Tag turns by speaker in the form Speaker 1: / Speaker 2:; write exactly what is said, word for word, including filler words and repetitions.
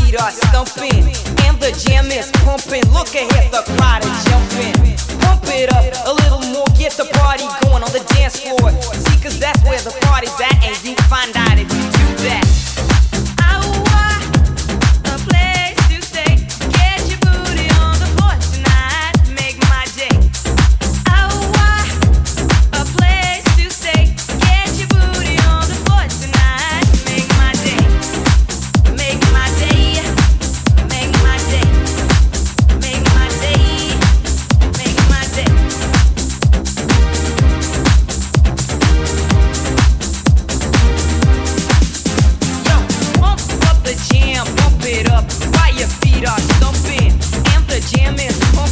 Speaker 1: feet are stumping, and the jam is pumping. Look ahead, the crowd is jumping. Pump it up a little more, get the party going on the dance floor. See, cause that's where the party's at, and you find out if you do that. Jam is pumping.